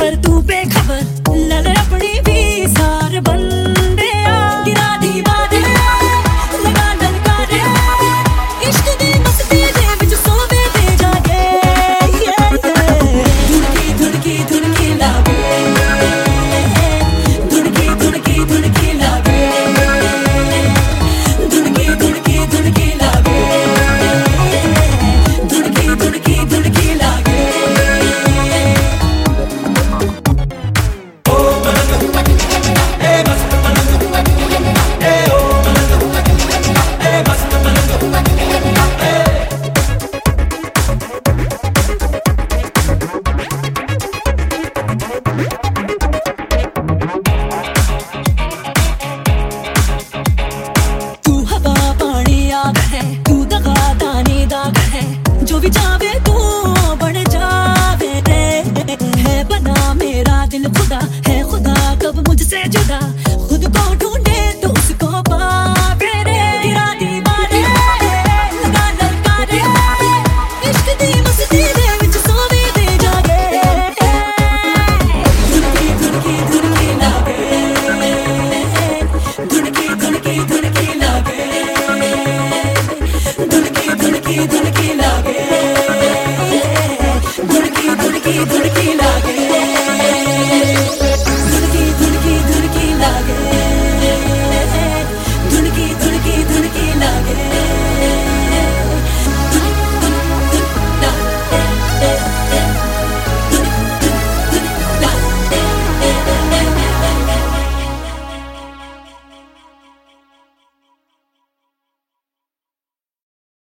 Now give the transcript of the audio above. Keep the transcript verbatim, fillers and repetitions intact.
पर तू बेखबर लल अपनी भी सार बंदे गिरा दी बादे लगा डलका दे इश्क दी मस्ती दे विच सोवे ते जागे धुड़की धुड़की धुड़की लागे धुड़की धुड़की धुड़की लागे धुड़की धुड़की धुड़की लागे धुड़की धुड़की धुड़की लागे जो भी चाहे तू बन जावे रे है बना मेरा दिल खुदा है खुदा कब मुझसे जुदा